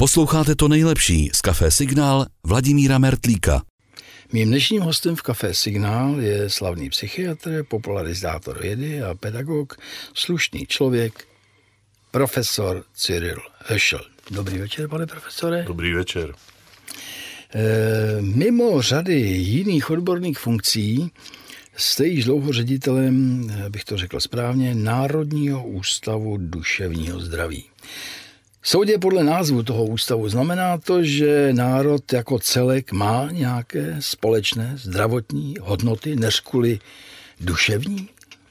Posloucháte to nejlepší z Café Signál Vladimíra Mertlíka. Mým dnešním hostem v Café Signál je slavný psychiatr, popularizátor vědy a pedagog, slušný člověk, profesor Cyril Höschl. Dobrý večer, pane profesore. Dobrý večer. Mimo řady jiných odborných funkcí jste již dlouho ředitelem, bych to řekl správně, Národního ústavu duševního zdraví. Soudě podle názvu toho ústavu znamená to, že národ jako celek má nějaké společné zdravotní hodnoty, než kvůli duševní?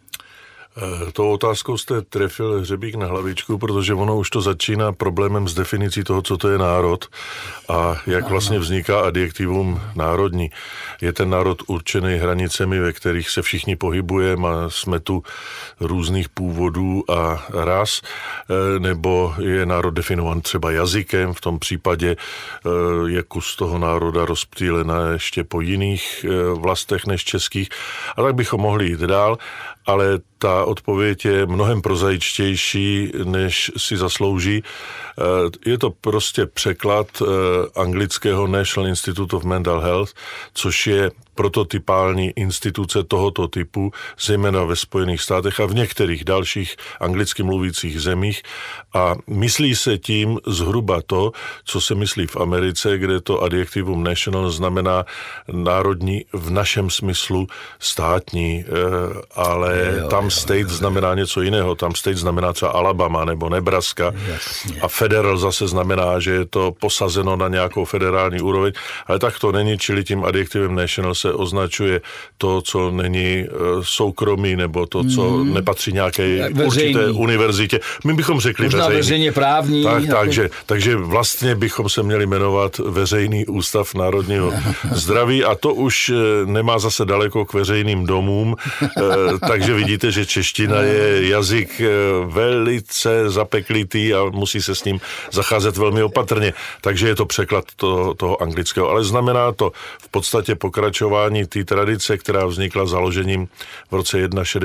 Tou otázkou jste trefil hřebík na hlavičku, protože ono už to začíná problémem s definicí toho, co to je národ a jak vlastně vzniká adjektivum národní. Je ten národ určený hranicemi, ve kterých se všichni pohybujeme a jsme tu různých původů a ras, nebo je národ definovan třeba jazykem, v tom případě je kus toho národa rozptýlená ještě po jiných vlastech než českých, a tak bychom mohli jít dál, ale ta odpověď je mnohem prozaičtější, než si zaslouží. Je to prostě překlad anglického National Institute of Mental Health, což je prototypální instituce tohoto typu, zejména ve Spojených státech a v některých dalších anglicky mluvících zemích. A myslí se tím zhruba to, co se myslí v Americe, kde to adjektivum national znamená národní v našem smyslu státní, ale tam state znamená něco jiného. Tam state znamená třeba Alabama nebo Nebraska. Jasně. A federal zase znamená, že je to posazeno na nějakou federální úroveň, ale tak to není, čili tím adjektivem national se označuje to, co není soukromý, nebo to, co nepatří nějaké určité univerzitě. My bychom řekli veřejně právní. Takže vlastně bychom se měli jmenovat Veřejný ústav národního zdraví a to už nemá zase daleko k veřejným domům, takže vidíte, že čeština je jazyk velice zapeklitý a musí se s ním zacházet velmi opatrně. Takže je to překlad toho anglického. Ale znamená to v podstatě pokračování té tradice, která vznikla založením v roce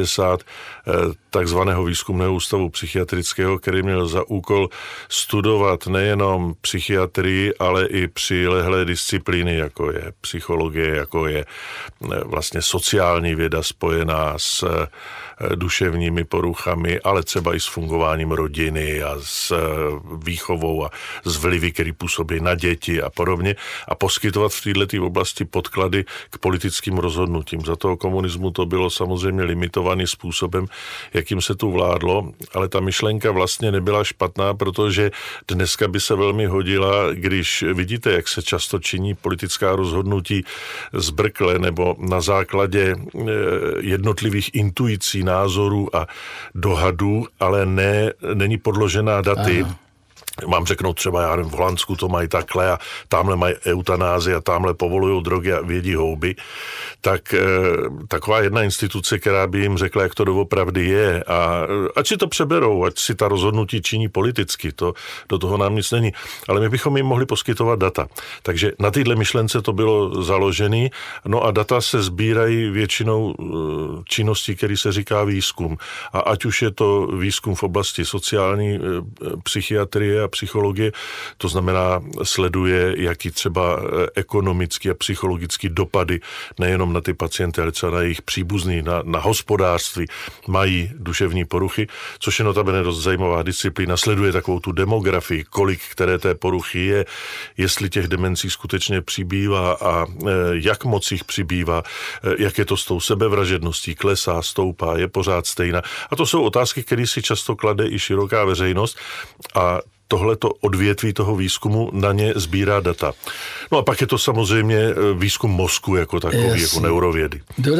1961 takzvaného výzkumného ústavu psychiatrického, který měl za úkol studovat nejenom psychiatrii, ale i přilehlé disciplíny, jako je psychologie, jako je vlastně sociální věda spojená s duševními poruchami, ale třeba i s fungováním rodiny a s výchovou a s vlivy, který působí na děti a podobně, a poskytovat v této oblasti podklady k politickým rozhodnutím. Za toho komunismu to bylo samozřejmě limitovaný způsobem, jakým se tu vládlo, ale ta myšlenka vlastně nebyla špatná, protože dneska by se velmi hodila, když vidíte, jak se často činí politická rozhodnutí zbrkle nebo na základě jednotlivých intuicí, názorů a dohadů, ale není podložená daty. Aha. Mám řeknout třeba, já nevím, v Holandsku to mají takhle a tamhle mají eutanázi a tamhle povolujou drogy a vědí houby, tak taková jedna instituce, která by jim řekla, jak to doopravdy je, a ať si to přeberou, ať si ta rozhodnutí činí politicky, do toho nám nic není, ale my bychom jim mohli poskytovat data. Takže na této myšlence to bylo založené, no a data se sbírají většinou činností, který se říká výzkum. A ať už je to výzkum v oblasti sociální psychiatrie a psychologie, to znamená sleduje, jaký třeba ekonomický a psychologický dopady nejenom na ty pacienty, ale třeba na jejich příbuzný, na hospodářství mají duševní poruchy, což je notabene dost zajímavá disciplína. Sleduje takovou tu demografii, kolik které té poruchy je, jestli těch demencí skutečně přibývá a jak moc jich přibývá, jak je to s tou sebevražedností, klesá, stoupá, je pořád stejná. A to jsou otázky, které si často klade i široká veřejnost a tohleto odvětví toho výzkumu na ně sbírá data. No a pak je to samozřejmě výzkum mozku jako takový, jako neurovědy.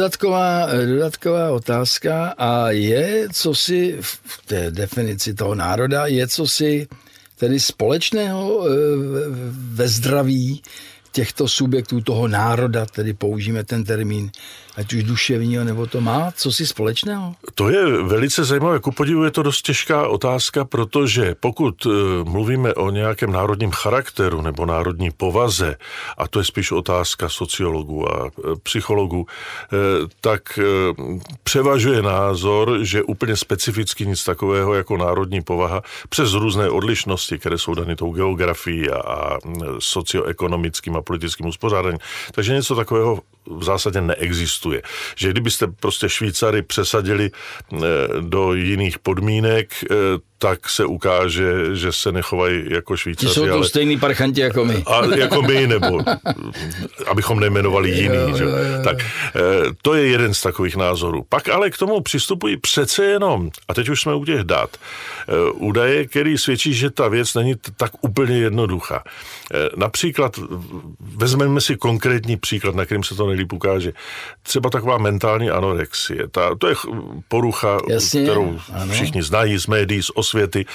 Dodatková otázka, a je cosi v té definici toho národa, je cosi tedy společného ve zdraví těchto subjektů, toho národa, tedy použijeme ten termín, ať už duševního, nebo to má co si společného? To je velice zajímavé. Ku podivu je to dost těžká otázka, protože pokud mluvíme o nějakém národním charakteru nebo národní povaze, a to je spíš otázka sociologů a psychologů, tak převažuje názor, že úplně specificky nic takového jako národní povaha přes různé odlišnosti, které jsou dané tou geografií a socioekonomickým a politickým uspořádáním. Takže něco takového v zásadě neexistuje. Že kdybyste prostě Švýcary přesadili do jiných podmínek, tak se ukáže, že se nechovají jako Švýcaři. Jsou to stejný parchanti jako my. A jako my, nebo abychom nejmenovali jiný. Že? Tak to je jeden z takových názorů. Pak ale k tomu přistupují přece jenom, a teď už jsme u těch dat, údaje, který svědčí, že ta věc není tak úplně jednoduchá. Například, vezmeme si konkrétní příklad, na kterým se to nejlíp ukáže. Třeba taková mentální anorexie. To je porucha, jasně, kterou všichni znají z médií, z osvěty.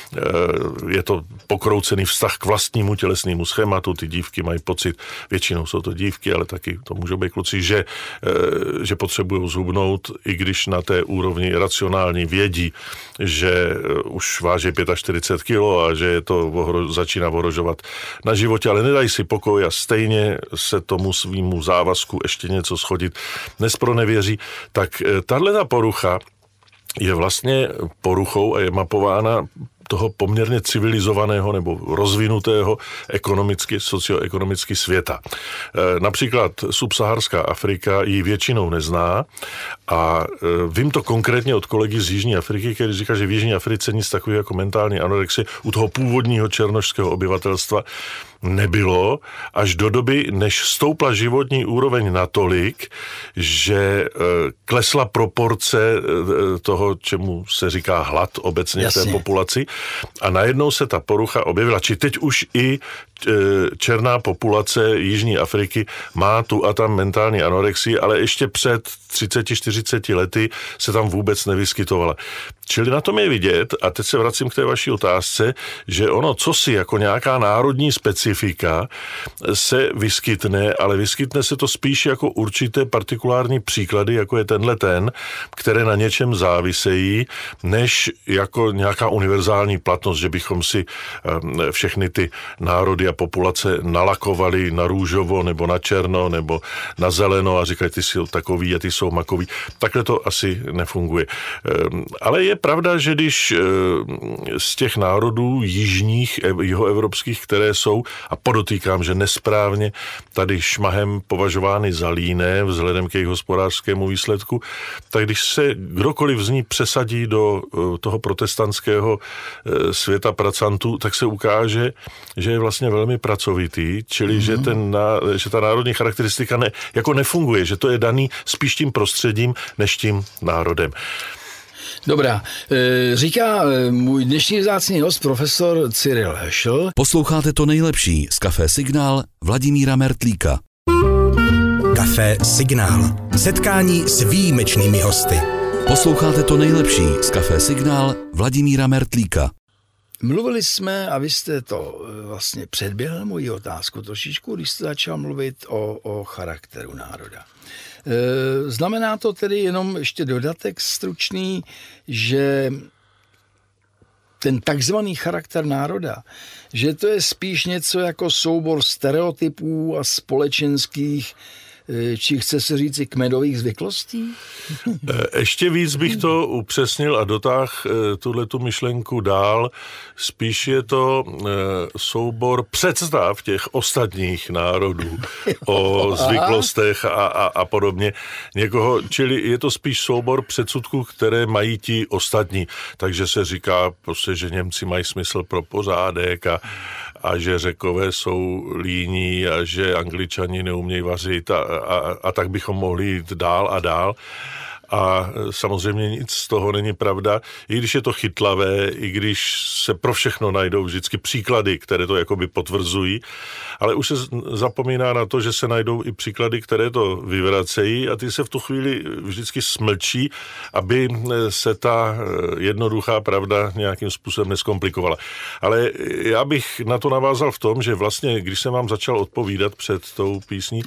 Je to pokroucený vztah k vlastnímu tělesnému schématu. Ty dívky mají pocit, většinou jsou to dívky, ale taky to můžou být kluci, že potřebují zhubnout, i když na té úrovni racionální vědí, že už váží 45 kilo a že je to začíná ohrožovat na životě, ale nedají si pokoj a stejně se tomu svýmu závazku ještě něco schodit nespronevěří. Tak tato porucha je vlastně poruchou a je mapována toho poměrně civilizovaného nebo rozvinutého ekonomicky, socioekonomicky světa. Například subsaharská Afrika ji většinou nezná a vím to konkrétně od kolegy z Jižní Afriky, který říká, že v Jižní Africe nic takového jako mentální anorexie u toho původního černošského obyvatelstva nebylo až do doby, než stoupla životní úroveň natolik, že klesla proporce toho, čemu se říká hlad obecně v té populaci a najednou se ta porucha objevila. Či teď už i černá populace Jižní Afriky má tu a tam mentální anorexii, ale ještě před 30-40 lety se tam vůbec nevyskytovala. Čili na tom je vidět, a teď se vracím k té vaší otázce, že ono cosi jako nějaká národní specifika se vyskytne, ale vyskytne se to spíš jako určité partikulární příklady, jako je ten, které na něčem závisejí, než jako nějaká univerzální platnost, že bychom si všechny ty národy a populace nalakovali na růžovo, nebo na černo, nebo na zeleno a říkají, ty jsou takový a ty jsou makový. Takhle to asi nefunguje. Ale je pravda, že když z těch národů jižních, jihoevropských, které jsou, a podotýkám, že nesprávně tady šmahem považovány za líné vzhledem k jejich hospodářskému výsledku, tak když se kdokoliv z ní přesadí do toho protestantského světa pracantů, tak se ukáže, že je vlastně velmi pracovitý, čili že ta národní charakteristika nefunguje, že to je daný spíš tím prostředím, než tím národem. Dobrá, říká můj dnešní vzácný host, profesor Cyril Hešl. Posloucháte to nejlepší z Café Signál Vladimíra Mertlíka. Café Signál. Setkání s výjimečnými hosty. Posloucháte to nejlepší z Café Signál Vladimíra Mertlíka. Mluvili jsme, a vy jste to vlastně předběhl moji otázku trošičku, když jste začal mluvit o charakteru národa. Znamená to tedy jenom ještě dodatek stručný, že ten takzvaný charakter národa, že to je spíš něco jako soubor stereotypů a společenských, či chce se říci kmenových zvyklostí? Ještě víc bych to upřesnil a dotáhl tuhletu myšlenku dál. Spíš je to soubor představ těch ostatních národů o zvyklostech a podobně někoho, čili je to spíš soubor předsudků, které mají ti ostatní. Takže se říká prostě, že Němci mají smysl pro pořádek a že Řekové jsou líní a že Angličani neumějí vařit a tak bychom mohli jít dál a dál. a samozřejmě nic z toho není pravda, i když je to chytlavé, i když se pro všechno najdou vždycky příklady, které to jakoby potvrzují, ale už se zapomíná na to, že se najdou i příklady, které to vyvracejí a ty se v tu chvíli vždycky smlčí, aby se ta jednoduchá pravda nějakým způsobem neskomplikovala. Ale já bych na to navázal v tom, že vlastně, když jsem vám začal odpovídat před tou písní,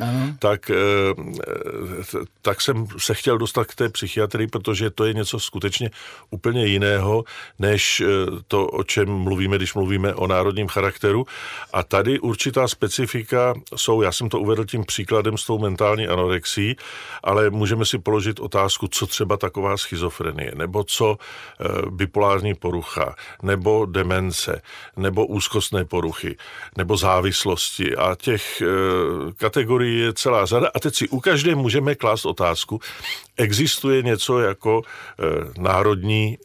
tak jsem se chtěl dostat k té psychiatrii, protože to je něco skutečně úplně jiného, než to, o čem mluvíme, když mluvíme o národním charakteru. A tady určitá specifika jsou, já jsem to uvedl tím příkladem s tou mentální anorexí, ale můžeme si položit otázku, co třeba taková schizofrenie, nebo co bipolární porucha, nebo demence, nebo úzkostné poruchy, nebo závislosti. A těch kategorií je celá řada. A teď si u každé můžeme klást otázku, existuje něco jako národní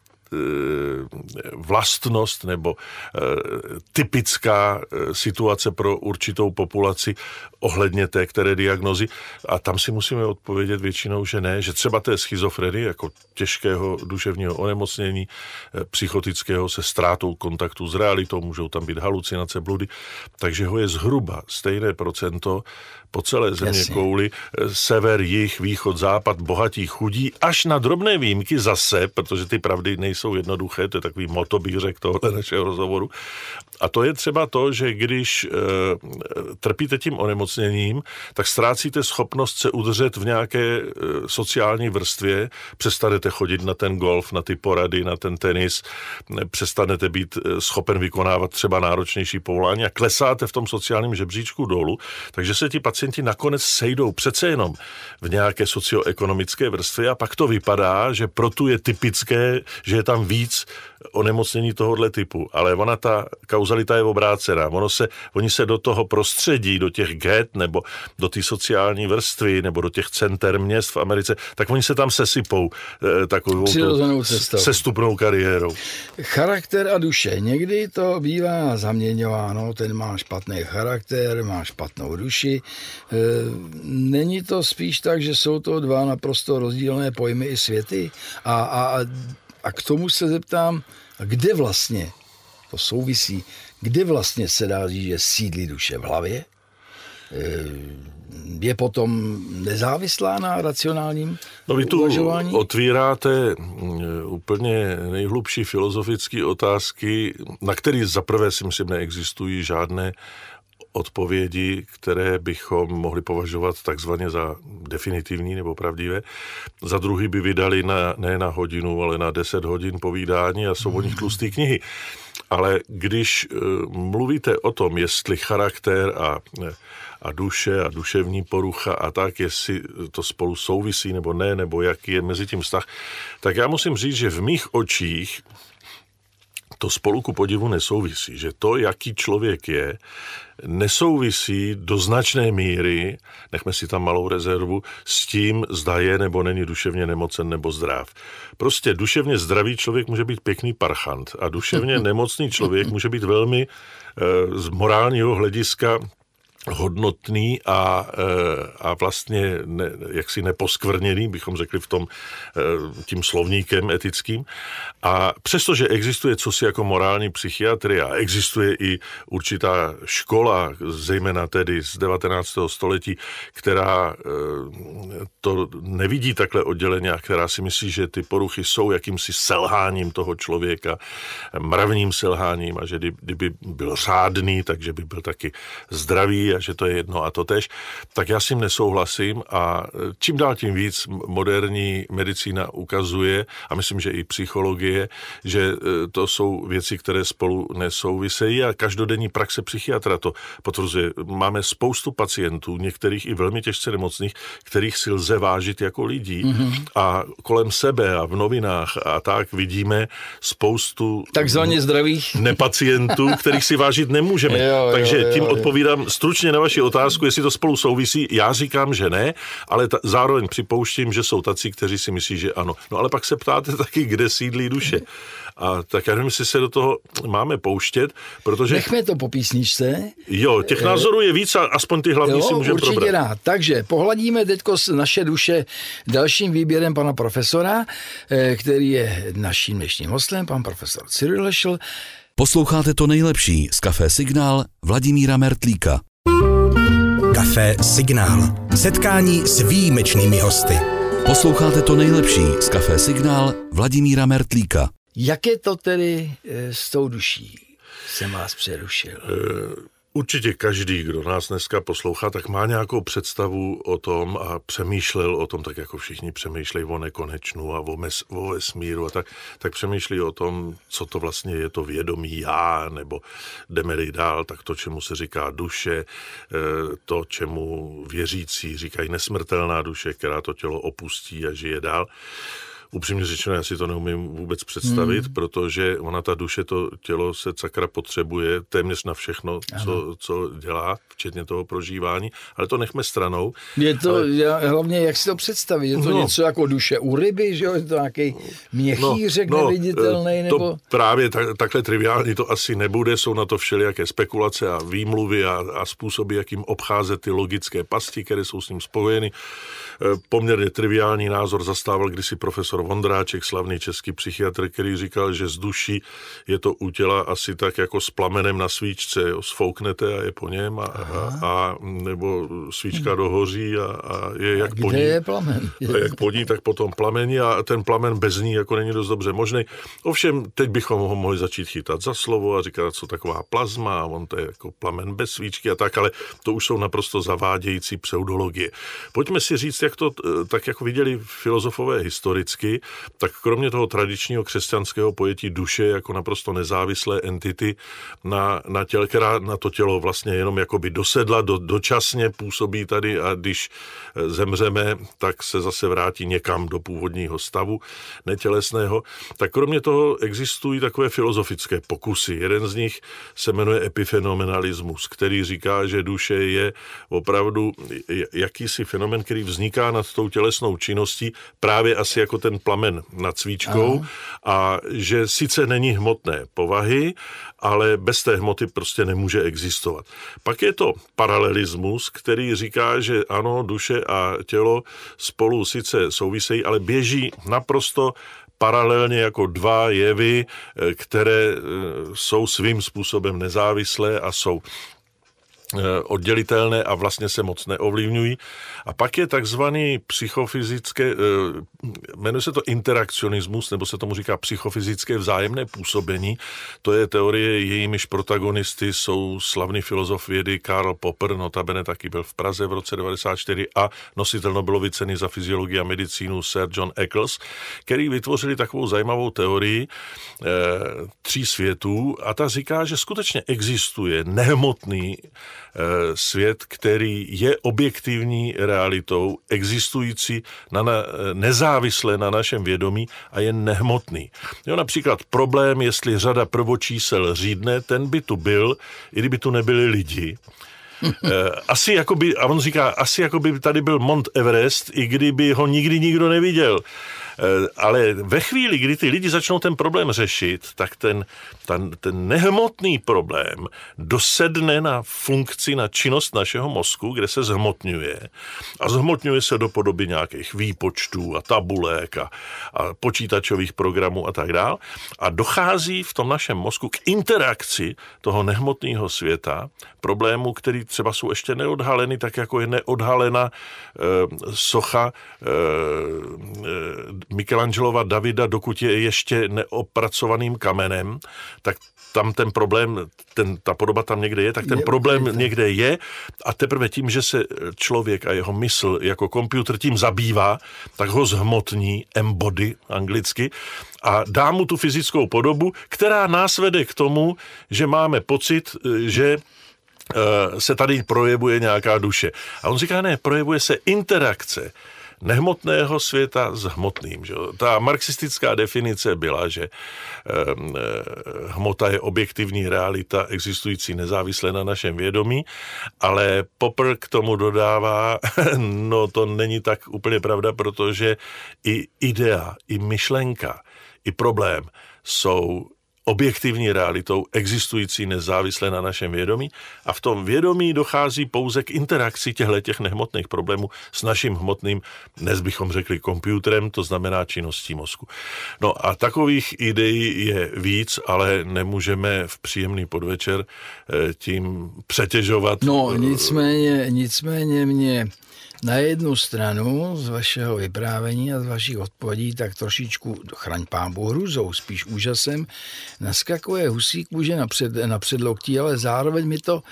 vlastnost nebo typická situace pro určitou populaci ohledně té které diagnózy. A tam si musíme odpovědět většinou, že ne, že třeba té schizofrenie jako těžkého duševního onemocnění, psychotického se ztrátou kontaktu s realitou, můžou tam být halucinace, bludy, takže ho je zhruba stejné procento po celé země kouli, sever, jih, východ, západ, bohatí, chudí, až na drobné výjimky zase, protože ty pravdy nejsou jednoduché, to je takový moto, bych řekl, tohle našeho rozhovoru. A to je třeba to, že když trpíte tím onemocněním, tak ztrácíte schopnost se udržet v nějaké sociální vrstvě, přestanete chodit na ten golf, na ty porady, na ten tenis, přestanete být schopen vykonávat třeba náročnější povolání a klesáte v tom sociálním žebříčku dolů, takže se ti pacienti nakonec sejdou přece jenom v nějaké socioekonomické vrstvě a pak to vypadá, že pro tu je typické, že je tam víc onemocnění tohohle typu, ale ona ta kauzalita je obrácená. Oni se do toho prostředí, do těch get nebo do té sociální vrstvy nebo do těch center měst v Americe, tak oni se tam sesypou takovou sestupnou kariérou. Charakter a duše. Někdy to bývá zaměňováno, ten má špatný charakter, má špatnou duši. Není to spíš tak, že jsou to dva naprosto rozdílné pojmy i světy? A k tomu se zeptám, kde vlastně to souvisí, kde vlastně se dá říct, že sídlí duše v hlavě? Je potom nezávislá na racionálním uvažování? Vy tu otvíráte úplně nejhlubší filozofické otázky, na které zaprvé si myslím neexistují žádné odpovědi, které bychom mohli považovat takzvaně za definitivní nebo pravdivé. Za druhý by vydali ne na hodinu, ale na 10 hodin povídání a jsou o nich tlusté knihy. Ale když mluvíte o tom, jestli charakter a duše a duševní porucha a tak, jestli to spolu souvisí nebo ne, nebo jaký je mezi tím vztah, tak já musím říct, že v mých očích to spolu ku podivu nesouvisí, že to, jaký člověk je, nesouvisí do značné míry, nechme si tam malou rezervu, s tím, zda je nebo není duševně nemocen nebo zdrav. Prostě duševně zdravý člověk může být pěkný parchant a duševně nemocný člověk může být velmi z morálního hlediska hodnotný a vlastně jaksi neposkvrněný, bychom řekli v tom tím slovníkem etickým. A přestože existuje cosi jako morální psychiatrie a existuje i určitá škola, zejména tedy z 19. století, která to nevidí takhle odděleně a která si myslí, že ty poruchy jsou jakýmsi selháním toho člověka, mravním selháním a že kdyby byl řádný, takže by byl taky zdravý a že to je jedno a to tež, tak já s tím nesouhlasím a čím dál tím víc moderní medicína ukazuje, a myslím, že i psychologie, že to jsou věci, které spolu nesouvisejí a každodenní praxe psychiatra to potvrzuje. Máme spoustu pacientů, některých i velmi těžce nemocných, kterých si lze vážit jako lidí a kolem sebe a v novinách a tak vidíme spoustu takzvaně zdravých nepacientů, kterých si vážit nemůžeme. Takže tím odpovídám stručně stručně na vaši otázku, jestli to spolu souvisí, já říkám, že ne, ale zároveň připouštím, že jsou tací, kteří si myslí, že ano. No ale pak se ptáte taky, kde sídlí duše. A tak já nevím, jestli se do toho máme pouštět, protože... Nechme to po písničce. Jo, těch názorů je víc a aspoň ty hlavní si můžeme probrat. Určitě rád. Takže pohladíme teďko naše duše dalším výběrem pana profesora, který je naším dnešním hostem, pan profesor Cyril Lešl. Posloucháte to nejlepší z Café Signál Vladimíra Mertlíka. Café Signál. Setkání s výjimečnými hosty. Posloucháte to nejlepší z Café Signál Vladimíra Mertlíka. Jak je to tedy s tou duší? Jsem vás přerušil. Určitě každý, kdo nás dneska poslouchá, tak má nějakou představu o tom a přemýšlel o tom, tak jako všichni přemýšlejí o nekonečnu a o vesmíru a tak přemýšlí o tom, co to vlastně je to vědomí já, nebo jdeme-li dál, tak to, čemu se říká duše, to, čemu věřící říkají nesmrtelná duše, která to tělo opustí a žije dál. Upřímně řečeno, já si to neumím vůbec představit, protože ona, ta duše, to tělo se sakra potřebuje téměř na všechno, co dělá, včetně toho prožívání, ale to nechme stranou. Je to hlavně, jak si to představit, je to něco jako duše u ryby, že jo, je to nějaký měchýřek neviditelný, nebo... To právě takhle triviální to asi nebude, jsou na to všelijaké spekulace a výmluvy a způsoby, jakým obcházet ty logické pasti, které jsou s ním spojeny. Poměrně triviální názor zastával kdysi profesor Vondráček, slavný český psychiatr, který říkal, že z duší je to u těla asi tak jako s plamenem na svíčce, jo, sfouknete a je po něm a nebo svíčka dohoří a je jak po ní. Kde je plamen? A jak po ní, tak potom plamení a ten plamen bez ní jako není dost dobře možný. Ovšem, teď bychom ho mohli začít chytat za slovo a říkat, co taková plazma, on to je jako plamen bez svíčky a tak, ale to už jsou naprosto zavádějící pseudologie. Pojďme si říct, jak to tak jako viděli filozofové historicky, tak kromě toho tradičního křesťanského pojetí duše jako naprosto nezávislé entity na těle, která na to tělo vlastně jenom jakoby dosedla, dočasně působí tady a když zemřeme, tak se zase vrátí někam do původního stavu netělesného. Tak kromě toho existují takové filozofické pokusy. Jeden z nich se jmenuje epifenomenalismus, který říká, že duše je opravdu jakýsi fenomén, který vzniká nad tou tělesnou činností, právě asi jako ten plamen nad svíčkou a že sice není hmotné povahy, ale bez té hmoty prostě nemůže existovat. Pak je to paralelismus, který říká, že ano, duše a tělo spolu sice souvisejí, ale běží naprosto paralelně jako dva jevy, které jsou svým způsobem nezávislé a jsou oddělitelné a vlastně se moc neovlivňují. A pak je takzvaný psychofyzické, jmenuje se to interakcionismus, nebo se tomu říká psychofyzické vzájemné působení. To je teorie, jejímiž protagonisty jsou slavný filozof vědy Karl Popper, notabene taky byl v Praze v roce 1994 a nositel Nobelovy ceny za fyziologii a medicínu Sir John Eccles, který vytvořili takovou zajímavou teorii tří světů a ta říká, že skutečně existuje nehmotný svět, který je objektivní realitou, existující nezávisle na našem vědomí a je nehmotný. Jo, například problém, jestli řada prvočísel řídne, ten by tu byl, i kdyby tu nebyli lidi. Asi jakoby, a on říká, asi jakoby tady byl Mount Everest, i kdyby ho nikdy nikdo neviděl. Ale ve chvíli, kdy ty lidi začnou ten problém řešit, tak ten nehmotný problém dosedne na funkci, na činnost našeho mozku, kde se zhmotňuje. A zhmotňuje se do podoby nějakých výpočtů a tabulek a počítačových programů a tak dále. A dochází v tom našem mozku k interakci toho nehmotného světa, problémů, který třeba jsou ještě neodhaleny, tak jako je neodhalena socha Michelangelova Davida, dokud je ještě neopracovaným kamenem, tak tam ten problém, ta podoba tam někde je, tak ten problém někde je a teprve tím, že se člověk a jeho mysl jako počítač tím zabývá, tak ho zhmotní, embody anglicky, a dá mu tu fyzickou podobu, která nás vede k tomu, že máme pocit, že se tady projevuje nějaká duše. A on říká, ne, projevuje se interakce nehmotného světa s hmotným. Že? Ta marxistická definice byla, že hmota je objektivní realita existující nezávisle na našem vědomí, ale Popper k tomu dodává, no to není tak úplně pravda, protože i idea, i myšlenka, i problém jsou objektivní realitou existující nezávisle na našem vědomí a v tom vědomí dochází pouze k interakci těchto nehmotných problémů s naším hmotným, dnes bychom řekli komputerem, to znamená činností mozku. No a takových ideí je víc, ale nemůžeme v příjemný podvečer tím přetěžovat. No nicméně mě na jednu stranu z vašeho vyprávění a z vašich odpovědí tak trošičku, chraň pánbůh, hrůzou, spíš úžasem, naskakuje husí kůže na předloktí, ale zároveň mi to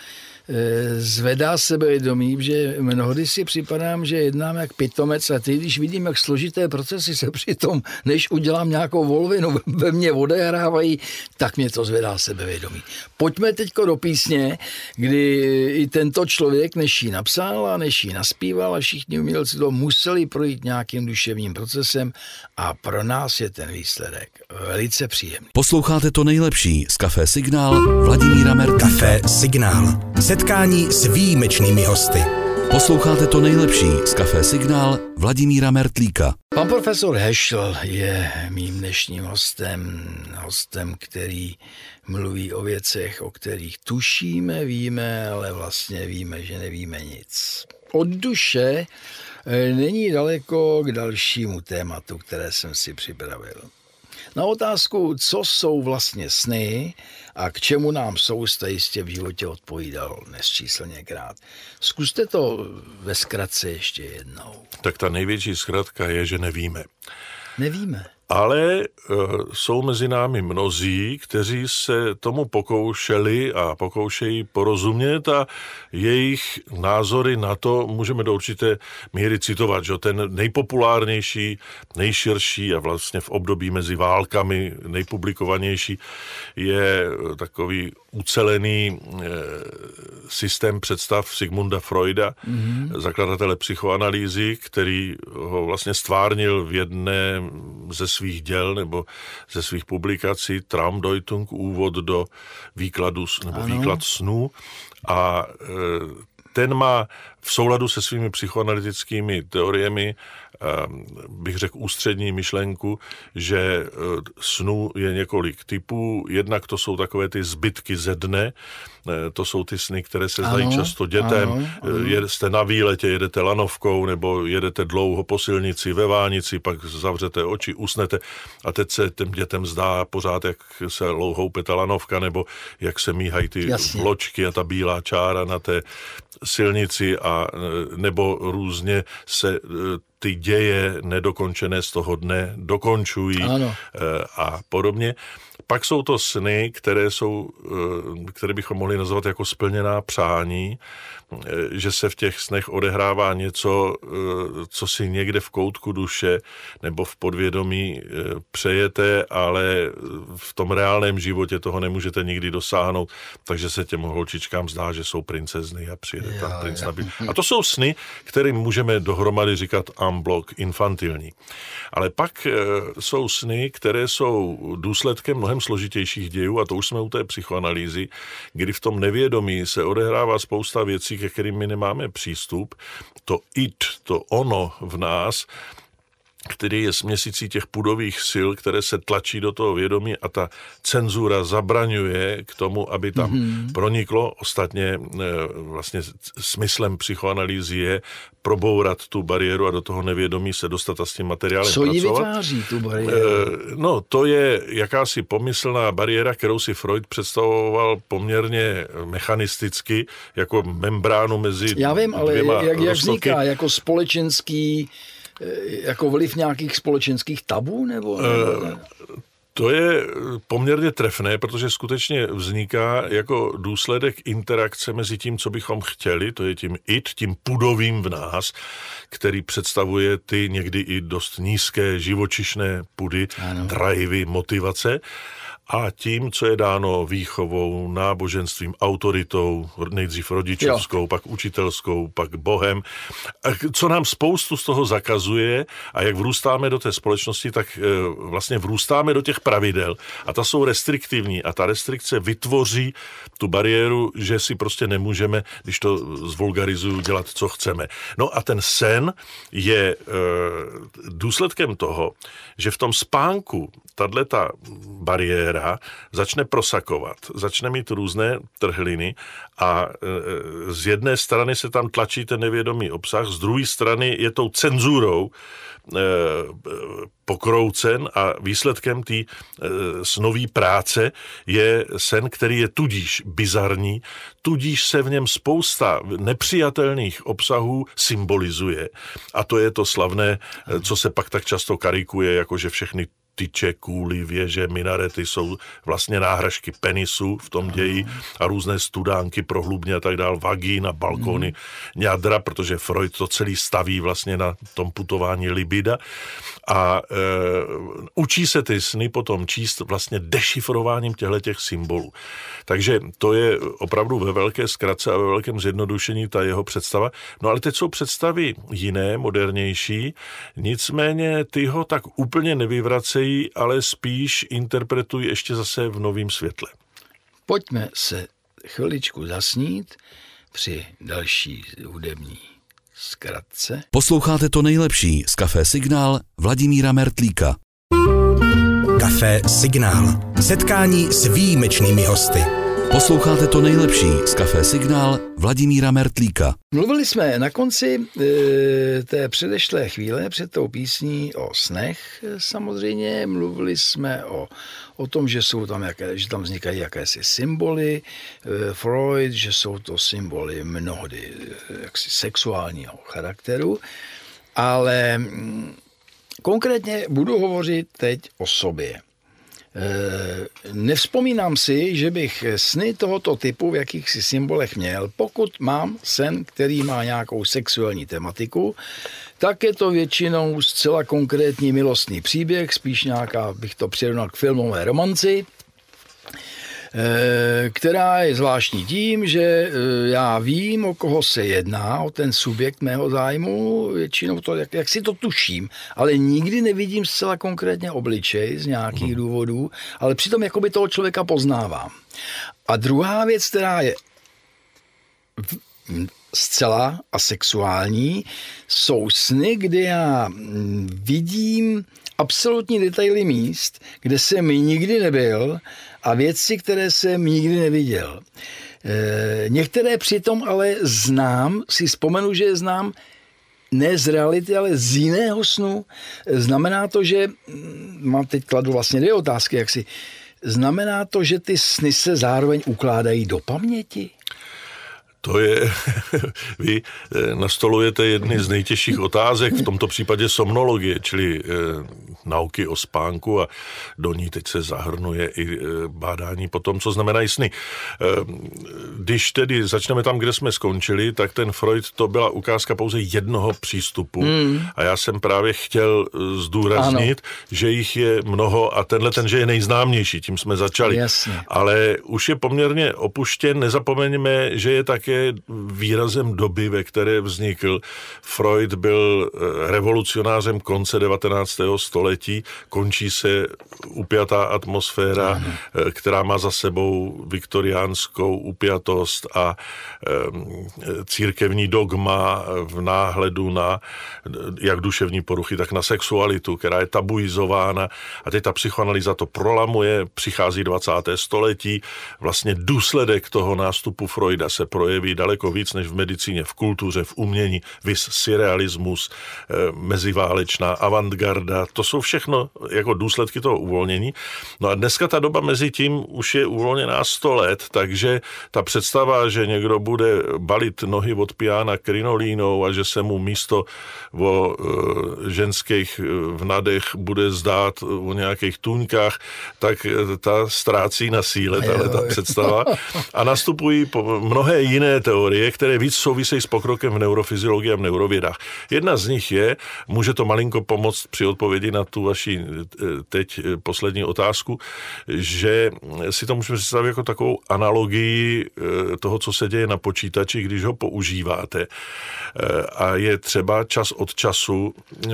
zvedá sebevědomí, že mnohdy si připadám, že jednám jak pitomec a teď, když vidím, jak složité procesy se přitom, než udělám nějakou volvinu, ve mně odehrávají, tak mě to zvedá sebevědomí. Pojďme teďko do písně, kdy i tento člověk, než ji napsal a než ji naspíval a všichni umělci to museli projít nějakým duševním procesem a pro nás je ten výsledek velice příjemný. Posloucháte to nejlepší z Café Signál Vladimíra Mertlíka. Café Signál. Setkání s výjimečnými hosty. Posloucháte to nejlepší z Café Signál Vladimíra Mertlíka. Pan profesor Heschel je mým dnešním hostem, který mluví o věcech, o kterých tušíme, víme, ale vlastně víme, že nevíme nic. Od duše není daleko k dalšímu tématu, které jsem si připravil. Na otázku, co jsou vlastně sny a k čemu nám jsou, jste jistě v životě odpovídal nesčíslněkrát. Zkuste to ve zkratce ještě jednou. Tak ta největší zkratka je, že nevíme. Nevíme. Ale jsou mezi námi mnozí, kteří se tomu pokoušeli a pokoušejí porozumět a jejich názory na to můžeme do určité míry citovat. Že? Ten nejpopulárnější, nejširší a vlastně v období mezi válkami nejpublikovanější je takový ucelený systém představ Sigmunda Freuda, zakladatele psychoanalýzy, který ho vlastně stvárnil v jedné ze svých děl nebo ze svých publikací Traumdeutung, úvod do výkladu nebo výklad snů. A ten má v souladu se svými psychoanalytickými teoriemi, bych řekl ústřední myšlenku, že snů je několik typů. Jednak to jsou takové ty zbytky ze dne, to jsou ty sny, které se znají často dětem. Jste na výletě, jedete lanovkou nebo jedete dlouho po silnici ve Vánici, pak zavřete oči, usnete a teď se těm dětem zdá pořád, jak se houpe ta lanovka nebo jak se míhají ty vločky a ta bílá čára na té silnici a nebo různě se ty děje nedokončené z toho dne dokončují a podobně. Pak jsou to sny, které bychom mohli nazvat jako splněná přání, že se v těch snech odehrává něco, co si někde v koutku duše nebo v podvědomí přejete, ale v tom reálném životě toho nemůžete nikdy dosáhnout, takže se těm holčičkám zdá, že jsou princezny a přijede tam princ na bilu. A to jsou sny, kterým můžeme dohromady říkat en bloc, infantilní. Ale pak jsou sny, které jsou důsledkem mnohem složitějších dějů, a to už jsme u té psychoanalýzy, kdy v tom nevědomí se odehrává spousta věcí, ke kterým my nemáme přístup. To id, to ono v nás, který je směsicí těch pudových sil, které se tlačí do toho vědomí a ta cenzura zabraňuje k tomu, aby tam proniklo. Ostatně vlastně smyslem psychoanalýzy je probourat tu bariéru a do toho nevědomí se dostat a s tím materiálem pracovat. Co ji vytváří tu bariéru? No, to je jakási pomyslná bariéra, kterou si Freud představoval poměrně mechanisticky, jako membránu mezi Já vím, ale jak vzniká, jako společenský, jako vliv nějakých společenských tabů, nebo To je poměrně trefné, protože skutečně vzniká jako důsledek interakce mezi tím, co bychom chtěli, to je tím id, tím pudovým v nás, který představuje ty někdy i dost nízké živočišné pudy, drivey, motivace, a tím, co je dáno výchovou, náboženstvím, autoritou, nejdřív rodičovskou, pak učitelskou, pak Bohem, co nám spoustu z toho zakazuje a jak vrůstáme do té společnosti, tak vlastně vrůstáme do těch pravidel a ta jsou restriktivní a ta restrikce vytvoří tu bariéru, že si prostě nemůžeme, když to zvulgarizuju, dělat, co chceme. No a ten sen je důsledkem toho, že v tom spánku tato bariéra začne prosakovat, začne mít různé trhliny a z jedné strany se tam tlačí ten nevědomý obsah, z druhé strany je tou cenzurou pokroucen a výsledkem té snové práce je sen, který je tudíž bizarní, tudíž se v něm spousta nepřijatelných obsahů symbolizuje. A to je to slavné, co se pak tak často karikuje, jakože všechny tyče, kůly, věže, minarety jsou vlastně náhražky penisů v tom ději a různé studánky, prohlubně a tak dál, vagína, balkóny, ňadra, protože Freud to celý staví vlastně na tom putování libida a učí se ty sny potom číst vlastně dešifrováním těchto symbolů. Takže to je opravdu ve velké zkratce a ve velkém zjednodušení ta jeho představa. No ale teď jsou představy jiné, modernější, nicméně ty ho tak úplně nevyvracejí, ale spíš interpretují ještě zase v novém světle. Pojďme se chviličku zasnít při další hudební zkratce. Posloucháte to nejlepší z Café Signál Vladimíra Mertlíka. Café Signál. Setkání s výjimečnými hosty. Posloucháte to nejlepší z Café Signál Vladimíra Mertlíka. Mluvili jsme na konci té předešlé chvíle před tou písní o snech. Samozřejmě mluvili jsme o tom, že jsou tam že tam vznikají jakési symboly. Freud, že jsou to symboly mnohdy jaksi sexuálního charakteru. Ale konkrétně budu hovořit teď o sobě. Nevzpomínám si, že bych sny tohoto typu v jakýchsi symbolech měl. Pokud mám sen, který má nějakou sexuální tematiku, tak je to většinou zcela konkrétní milostný příběh, spíš nějaká, bych to přirovnal k filmové romanci, která je zvláštní tím, že já vím, o koho se jedná, o ten subjekt mého zájmu, většinou to, jak si to tuším, ale nikdy nevidím zcela konkrétně obličej z nějakých důvodů, ale přitom jakoby toho člověka poznávám. A druhá věc, která je zcela asexuální, jsou sny, kdy já vidím absolutní detaily míst, kde jsem nikdy nebyl a věci, které jsem nikdy neviděl. Některé přitom ale znám, si vzpomenu, že je znám ne z reality, ale z jiného snu. Znamená to, že, mám teď kladu vlastně dvě otázky, znamená to, že ty sny se zároveň ukládají do paměti? To je, vy nastolujete jedny z nejtěžších otázek, v tomto případě somnologie, čili nauky o spánku a do ní teď se zahrnuje i bádání po tom, co znamenají sny. Když tedy začneme tam, kde jsme skončili, tak ten Freud to byla ukázka pouze jednoho přístupu a já jsem právě chtěl zdůraznit, že jich je mnoho a že je nejznámější, tím jsme začali. Jasně. Ale už je poměrně opuštěn, nezapomeňme, že je také výrazem doby, ve které vznikl. Freud byl revolucionářem konce 19. století, končí se upjatá atmosféra, která má za sebou viktoriánskou upjatost a církevní dogma v náhledu na jak duševní poruchy, tak na sexualitu, která je tabuizována a teď ta psychoanalýza to prolamuje, přichází 20. století, vlastně důsledek toho nástupu Freuda se projeví daleko víc než v medicíně, v kultuře, v umění, vis surrealismus, meziválečná avantgarda, to jsou všechno jako důsledky toho uvolnění. No a dneska ta doba mezi tím už je uvolněná 100 let, takže ta představa, že někdo bude balit nohy od piana krinolínou a že se mu místo o ženských vnadech bude zdát o nějakých tůňkách, tak ta ztrácí na síle, ta představa. A nastupují mnohé jiné jiné teorie, které víc souvisejí s pokrokem v neurofyziologii a v neurovědách. Jedna z nich je, může to malinko pomoct při odpovědi na tu vaši teď poslední otázku, že si to můžeme představit jako takovou analogii toho, co se děje na počítači, když ho používáte. A je třeba čas od času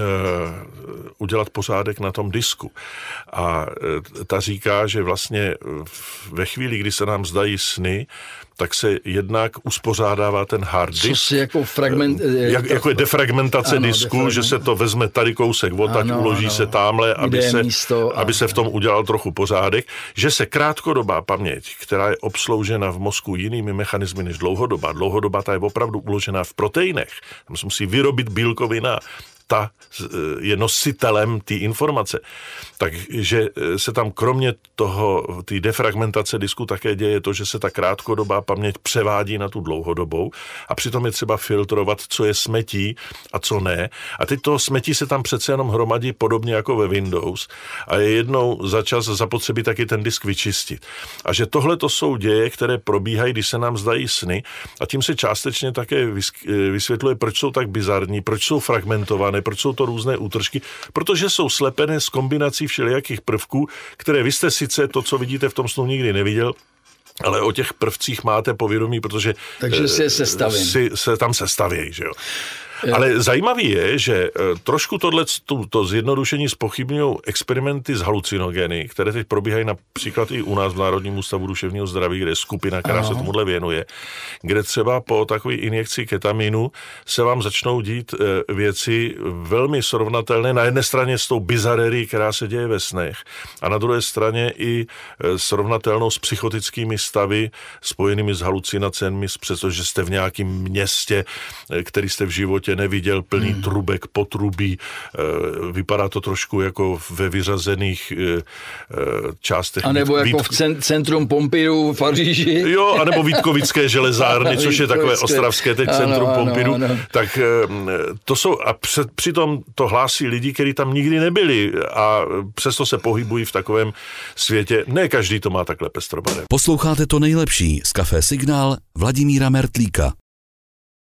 udělat pořádek na tom disku. A ta říká, že vlastně ve chvíli, kdy se nám zdají sny, tak se jednak uspořádává ten hard disk. Co si jako fragment... Jako je defragmentace disku, že se to vezme tady kousek odtaď, uloží se támhle, aby se v tom udělal trochu pořádek, že se krátkodobá paměť, která je obsloužena v mozku jinými mechanismy než dlouhodobá. Dlouhodobá ta je opravdu uložená v proteinech. Tam se musí vyrobit bílkovina, ta je nositelem té informace. Takže se tam kromě toho, té defragmentace disku také děje to, že se ta krátkodobá paměť převádí na tu dlouhodobou a přitom je třeba filtrovat, co je smetí a co ne. A teď toho smetí se tam přece jenom hromadí podobně jako ve Windows a je jednou za čas zapotřebí taky ten disk vyčistit. A že tohle to jsou děje, které probíhají, když se nám zdají sny a tím se částečně také vysvětluje, proč jsou tak bizarní, proč jsou fragmentované, proč jsou to různé útržky, protože jsou slepené s kombinací všelijakých prvků, které vy jste sice to, co vidíte v tom snu, nikdy neviděl, ale o těch prvcích máte povědomí, protože takže se tam sestavějí, že jo. Ale zajímavý je, že trošku to zjednodušení zpochybňují experimenty s halucinogeny, které teď probíhají například i u nás v Národním ústavu duševního zdraví, kde je skupina, která se tomuhle věnuje, kde třeba po takové injekci ketaminu se vám začnou dít věci velmi srovnatelné na jedné straně s tou bizarerií, která se děje ve snech, a na druhé straně i srovnatelnou s psychotickými stavy spojenými s halucinacemi, přestože jste v nějakém městě, který jste v životě neviděl, plný trubek, potrubí. Vypadá to trošku jako ve vyřazených částech. A nebo jako v centrum Pompidou v Paříži. Jo, anebo Vítkovické železárny, což je takové ostravské teď centrum Pompidou. Tak to jsou, a přitom to hlásí lidi, kteří tam nikdy nebyli a přesto se pohybují v takovém světě. Ne každý to má takhle pestrobarevné. Posloucháte to nejlepší z Café Signál Vladimíra Mertlíka.